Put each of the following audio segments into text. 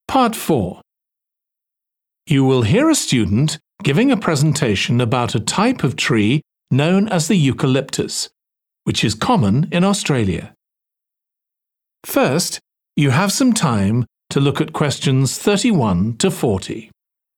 Part 4. You will hear a student giving a presentation about a type of tree known as the eucalyptus, which is common in Australia. First, you have some time to look at questions 31 to 40.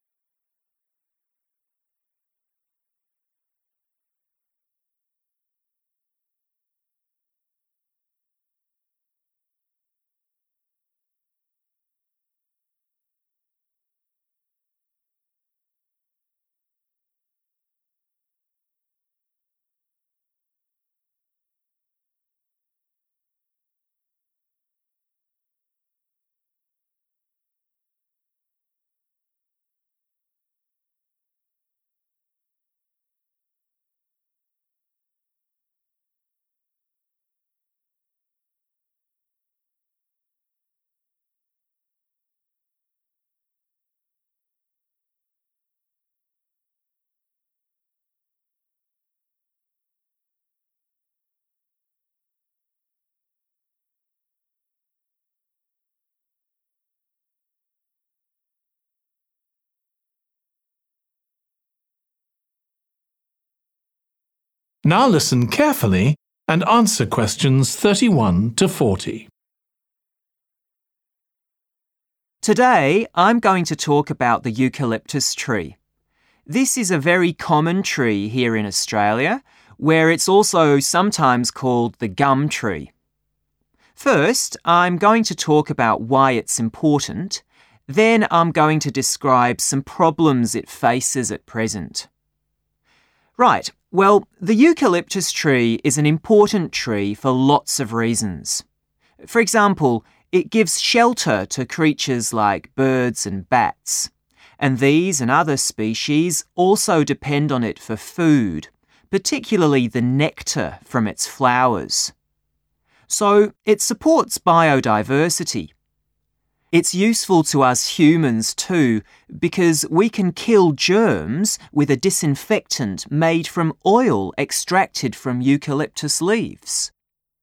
Now listen carefully and answer questions 31 to 40. Today, I'm going to talk about the eucalyptus tree. This is a very common tree here in Australia, where it's also sometimes called the gum tree. First, I'm going to talk about why it's important. Then I'm going to describe some problems it faces at present. Right, well, the eucalyptus tree is an important tree for lots of reasons. For example, it gives shelter to creatures like birds and bats, and these and other species also depend on it for food, particularly the nectar from its flowers. So it supports biodiversity. It's useful to us humans too, because we can kill germs with a disinfectant made from oil extracted from eucalyptus leaves.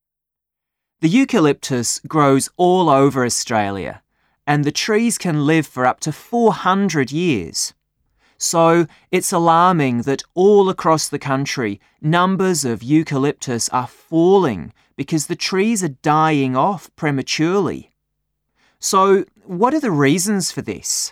The eucalyptus grows all over Australia, and the trees can live for up to 400 years. So it's alarming that all across the country, numbers of eucalyptus are falling because the trees are dying off prematurely. So, what are the reasons for this?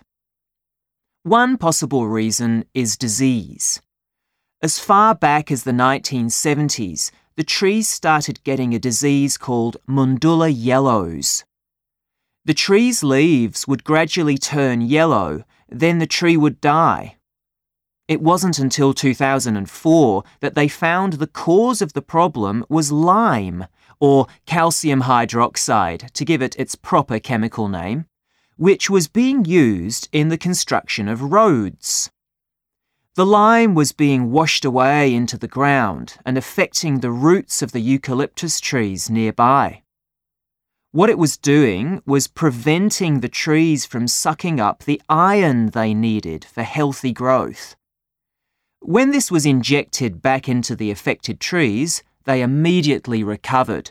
One possible reason is disease. As far back as the 1970s, the trees started getting a disease called Mundula yellows. The tree's leaves would gradually turn yellow, then the tree would die. It wasn't until 2004 that they found the cause of the problem was lime, or calcium hydroxide, to give it its proper chemical name, which was being used in the construction of roads. The lime was being washed away into the ground and affecting the roots of the eucalyptus trees nearby. What it was doing was preventing the trees from sucking up the iron they needed for healthy growth. When this was injected back into the affected trees, they immediately recovered.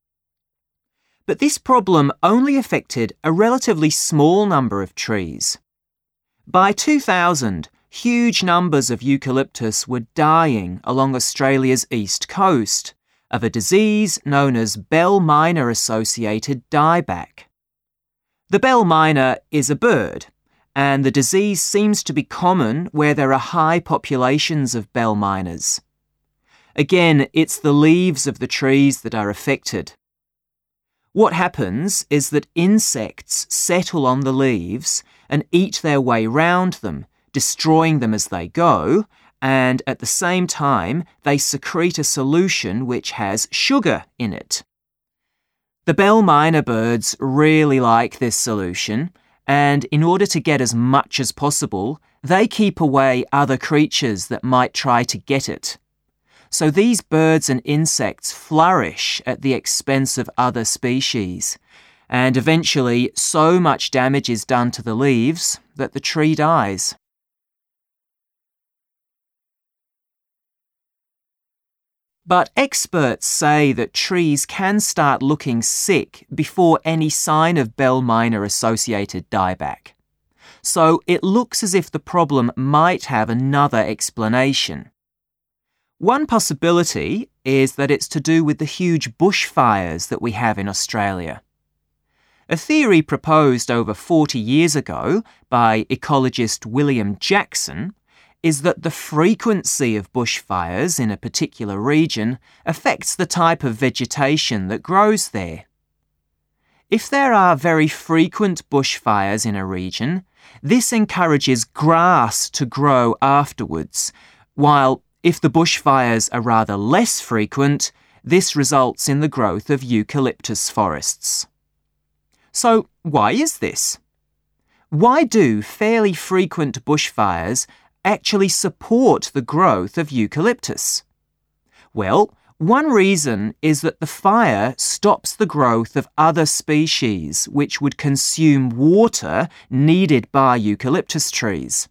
But this problem only affected a relatively small number of trees. By 2000, huge numbers of eucalyptus were dying along Australia's east coast of a disease known as bell miner-associated dieback. The bell miner is a bird, and the disease seems to be common where there are high populations of bell miners. Again, it's the leaves of the trees that are affected. What happens is that insects settle on the leaves and eat their way round them, destroying them as they go, and at the same time, they secrete a solution which has sugar in it. The bell miner birds really like this solution, and in order to get as much as possible, they keep away other creatures that might try to get it. So these birds and insects flourish at the expense of other species, and eventually so much damage is done to the leaves that the tree dies. But experts say that trees can start looking sick before any sign of bell minor-associated dieback. So it looks as if the problem might have another explanation. One possibility is that it's to do with the huge bushfires that we have in Australia. A theory proposed over 40 years ago by ecologist William Jackson is that the frequency of bushfires in a particular region affects the type of vegetation that grows there. If there are very frequent bushfires in a region, this encourages grass to grow afterwards, while if the bushfires are rather less frequent, this results in the growth of eucalyptus forests. So, why is this? Why do fairly frequent bushfires actually support the growth of eucalyptus? Well, one reason is that the fire stops the growth of other species which would consume water needed by eucalyptus trees.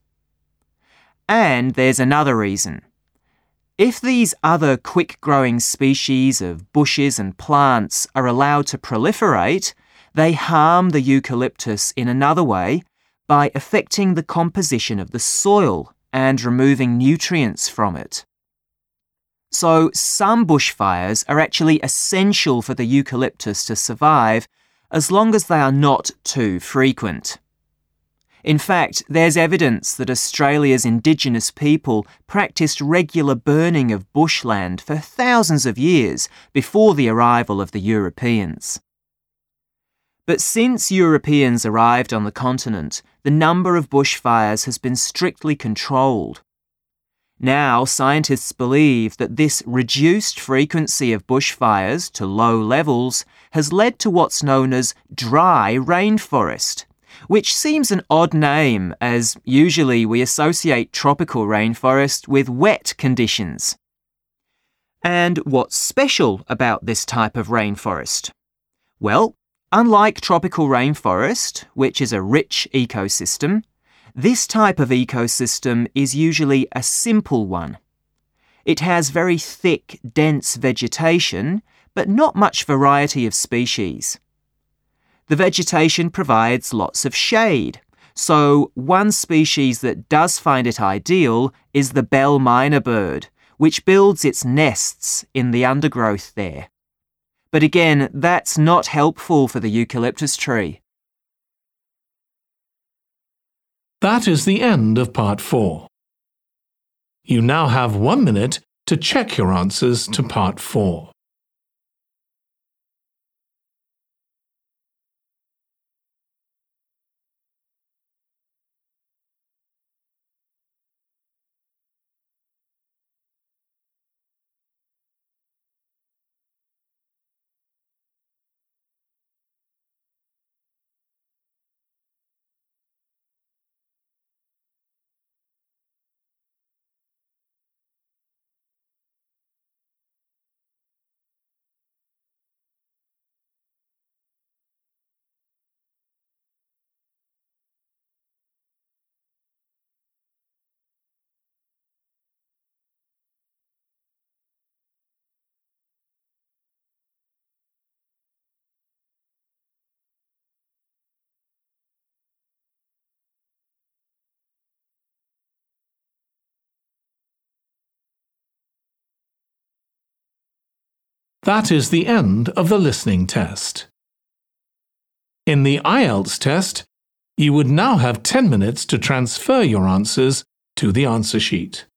And there's another reason. If these other quick-growing species of bushes and plants are allowed to proliferate, they harm the eucalyptus in another way by affecting the composition of the soil and removing nutrients from it. So some bushfires are actually essential for the eucalyptus to survive as long as they are not too frequent. In fact, there's evidence that Australia's Indigenous people practiced regular burning of bushland for thousands of years before the arrival of the Europeans. But since Europeans arrived on the continent, the number of bushfires has been strictly controlled. Now, scientists believe that this reduced frequency of bushfires to low levels has led to what's known as dry rainforest, which seems an odd name as usually we associate tropical rainforest with wet conditions. And what's special about this type of rainforest? Well, unlike tropical rainforest, which is a rich ecosystem, this type of ecosystem is usually a simple one. It has very thick, dense vegetation, but not much variety of species. The vegetation provides lots of shade, so one species that does find it ideal is the bell minor bird, which builds its nests in the undergrowth there. But again, that's not helpful for the eucalyptus tree. That is the end of part 4. You now have 1 minute to check your answers to part 4. That is the end of the listening test. In the IELTS test, you would now have 10 minutes to transfer your answers to the answer sheet.